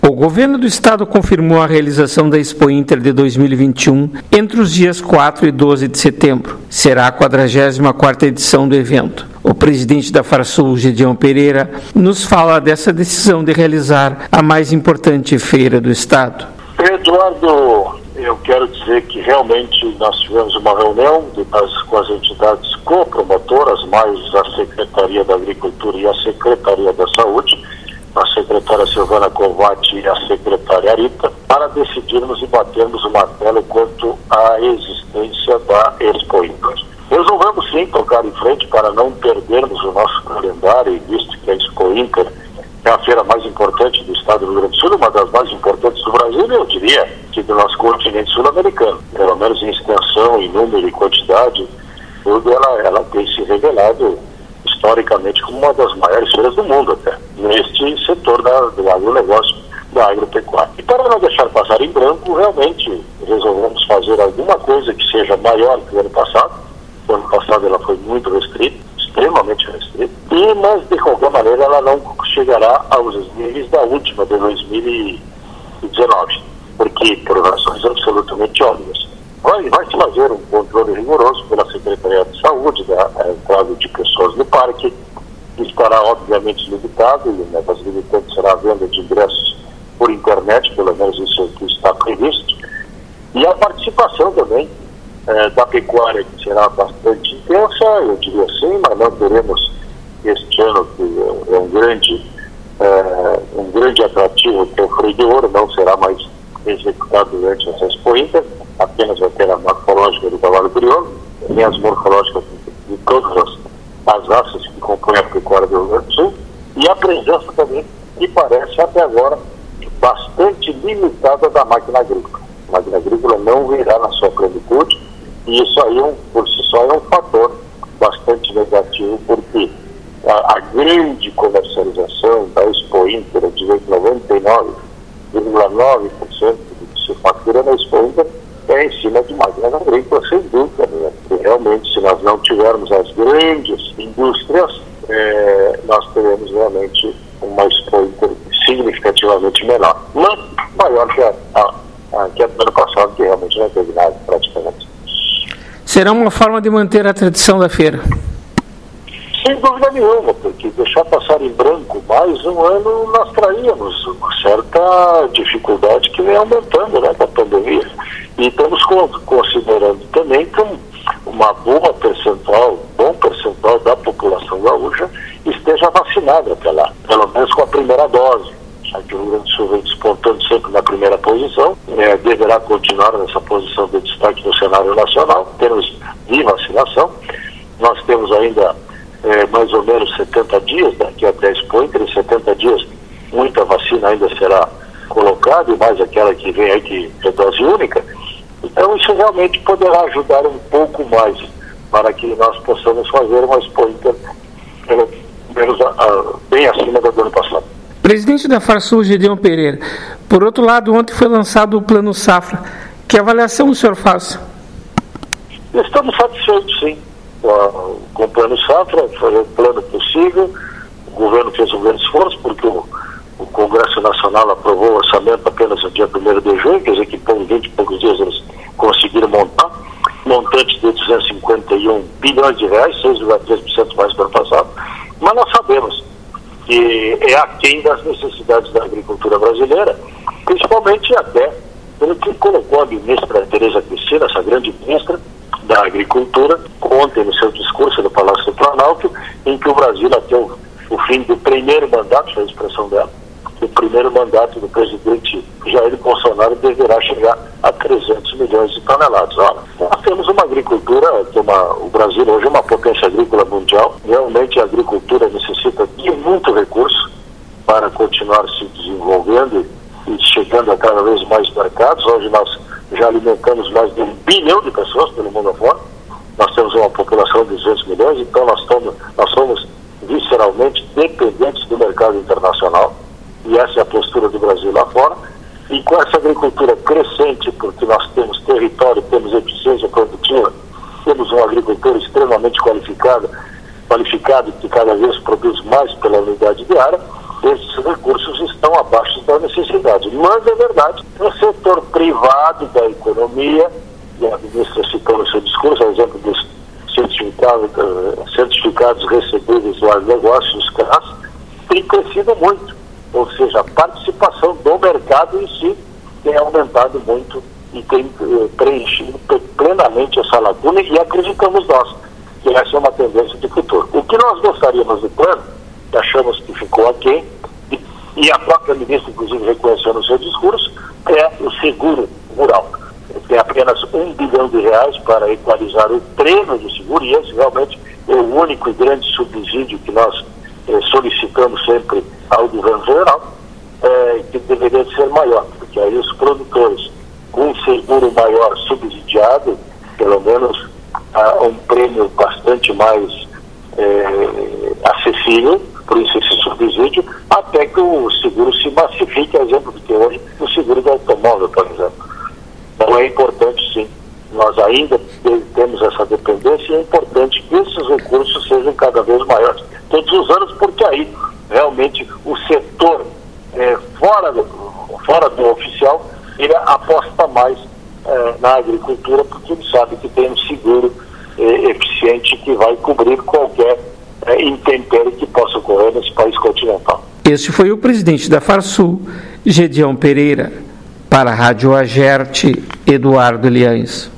O governo do estado confirmou a realização da Expo Inter de 2021 entre os dias 4 e 12 de setembro. Será a 44ª edição do evento. O presidente da Farsul, Gedeon Pereira, nos fala dessa decisão de realizar a mais importante feira do estado. Eduardo, eu quero dizer que realmente nós tivemos uma reunião com as entidades copromotoras, mais a Secretaria da Agricultura e a Secretaria da Saúde, a secretária Silvana Covatti e a secretária Arita, para decidirmos e batermos o martelo quanto à existência da Expo Inter. Resolvemos sim tocar em frente para não perdermos o nosso calendário, visto que a Expo Inter é a feira mais importante do estado do Rio Grande do Sul, uma das mais importantes do Brasil, eu diria que do nosso continente sul-americano. Pelo menos em extensão, em número e quantidade, tudo ela tem se revelado historicamente como uma das maiores feiras do mundo até, neste setor do agronegócio, da agropecuária. E para não deixar passar em branco, realmente resolvemos fazer alguma coisa que seja maior que o ano passado. O ano passado ela foi muito restrita, extremamente restrita, mas de qualquer maneira ela não chegará aos níveis da última de 2019, porque por razões absolutamente óbvias. Vai-se fazer um controle rigoroso pela Secretaria de Saúde da entrada de pessoas no parque, que estará obviamente limitado, e uma das limitantes será a venda de ingressos por internet, pelo menos isso é o que está previsto, e a participação também da pecuária, que será bastante intensa, eu diria assim, mas não teremos este ano, que é um grande atrativo, que é o freio de ouro, não será mais executado durante essa Expo Inter, apenas vai ter a morfológica do cavalo crioulo, nem as morfológicas de todas as raças que compõem a pecuária do Rio Grande do Sul, e a presença também, que parece até agora, bastante limitada da máquina agrícola. A máquina agrícola não virá na sua plenitude, e isso aí, por si só, é um fator bastante negativo, porque a grande comercialização da Expo Inter, eu diria que 99,9% do que se fatura na Expo Inter é em cima de máquinas agrícolas, sem dúvida, né? Porque realmente, se nós não tivermos as grandes indústrias, nós teremos realmente uma Expo Inter significativamente menor. Mas maior que a do ano passado, que realmente não teve nada praticamente. Será uma forma de manter a tradição da feira? Sem dúvida nenhuma, porque deixar passar em branco mais um ano, nós traíamos uma certa dificuldade que vem aumentando, né, com a pandemia. E estamos considerando também que uma bom percentual da população gaúcha esteja vacinada até lá, pelo menos com a primeira dose. Já que o Rio Grande do Sul vem despontando sempre na primeira posição, deverá continuar nessa posição de destaque no cenário nacional, em termos de vacinação. Nós temos ainda mais ou menos 70 dias, daqui até a Expo Inter, em 70 dias muita vacina ainda será colocada, e mais aquela que vem aí que é dose única. Então isso realmente poderá ajudar um pouco mais para que nós possamos fazer uma Expo Inter pelo menos bem acima do ano passado. Presidente da Farsul, Gedeon Pereira, por outro lado, ontem foi lançado o Plano Safra. Que avaliação o senhor faz? Estamos satisfeitos, sim, com o Plano Safra. Foi o plano possível. O governo fez um grande esforço, porque o Congresso Nacional aprovou o orçamento apenas no dia 1º de junho, quer dizer que por 20 e poucos dias eles conseguiram montar montante de 251 bilhões de reais, 6,3% mais do ano passado. Mas nós sabemos que é aquém das necessidades da agricultura brasileira, principalmente até pelo que colocou a ministra Tereza Cristina, essa grande ministra da Agricultura, ontem no seu discurso no Palácio do Planalto, em que o Brasil, até o fim do primeiro mandato, foi a expressão dela, o primeiro mandato do presidente Jair Bolsonaro deverá chegar a 300 milhões de toneladas. Olha, nós temos uma agricultura, o Brasil hoje é uma potência agrícola mundial. Realmente a agricultura necessita de muito recurso para continuar se desenvolvendo e chegando a cada vez mais mercados. Hoje nós já alimentamos mais de 1 bilhão de pessoas pelo mundo afora. Nós temos uma população de 200 milhões, então nós somos visceralmente dependentes do mercado internacional. E essa é a postura do Brasil lá fora. E com essa agricultura crescente, porque nós temos território, temos eficiência produtiva, temos um agricultor extremamente qualificado, que cada vez produz mais pela unidade diária, esses recursos estão abaixo da necessidade. Mas é verdade, no setor privado da economia, e a ministra citou no seu discurso, a exemplo dos certificados recebíveis do agronegócio, os CRAS, tem crescido muito. Ou seja, a participação do mercado em si tem aumentado muito e tem preenchido plenamente essa lacuna, e acreditamos nós que essa é uma tendência de futuro. O que nós gostaríamos do plano, que achamos que ficou aquém, e a própria ministra, inclusive, reconheceu no seu discurso, é o seguro rural. Tem apenas R$1 bilhão para equalizar o prêmio do seguro, e esse realmente é o único e grande subsídio que nós solicitamos sempre ao governo federal, que deveria ser maior, porque aí os produtores com um seguro maior subsidiado, pelo menos um prêmio bastante mais acessível, por isso esse subsídio, até que o seguro se massifique, a exemplo do que hoje o seguro do automóvel, por exemplo. Então é importante, sim, nós ainda temos essa dependência, e é importante que esses recursos sejam cada vez maiores todos os anos, porque aí realmente o setor fora do oficial, ele aposta mais na agricultura, porque ele sabe que tem um seguro eficiente que vai cobrir qualquer intempérie que possa ocorrer nesse país continental. Este foi o presidente da Farsul, Gedeão Pereira. Para a Rádio Agerte, Eduardo Liães.